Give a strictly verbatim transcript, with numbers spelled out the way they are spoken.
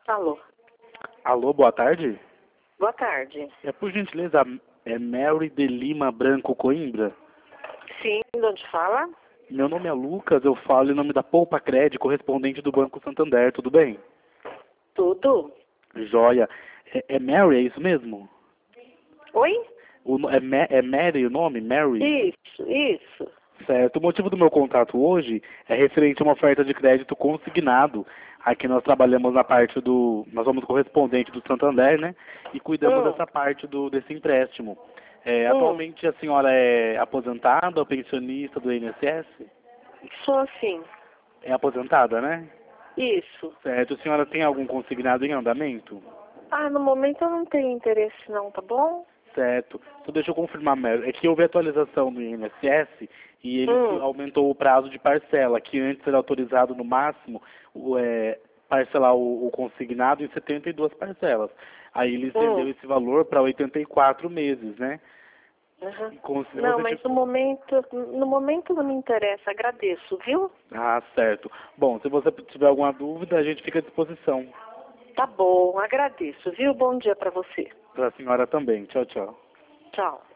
Alô, Alô, boa tarde. boa tarde. É por gentileza, é Mary de Lima Branco Coimbra? Sim, de onde fala? Meu nome é Lucas, eu falo em nome da Poupa Cred, correspondente do Banco Santander, tudo bem? Tudo? Joia. É, é Mary, é isso mesmo? Oi? O, no- é, Ma- é Mary o nome? Mary? Isso, isso. Certo. O motivo do meu contato hoje é referente a uma oferta de crédito consignado. Aqui nós trabalhamos na parte do... Nós somos correspondente do Santander, né? E cuidamos Hum, dessa parte do, desse empréstimo. É, hum, atualmente a senhora é aposentada ou pensionista do I N S S? sou assim. É aposentada, né? Isso. Certo. A senhora tem algum consignado em andamento? Ah, no momento eu não tenho interesse não, tá bom? Certo. Então deixa eu confirmar, Mary. É que houve atualização no I N S S e ele Hum, aumentou o prazo de parcela, que antes era autorizado no máximo o, é, parcelar o, o consignado em setenta e duas parcelas. Aí ele estendeu hum. esse valor para oitenta e quatro meses, né? Uhum. E como se Não, você mas tivesse... no momento, no momento não me interessa, agradeço, viu? Ah, certo. Bom, se você tiver alguma dúvida, a gente fica à disposição. Tá bom, agradeço, viu? Bom dia pra você. Para a senhora também. Tchau, tchau. Tchau.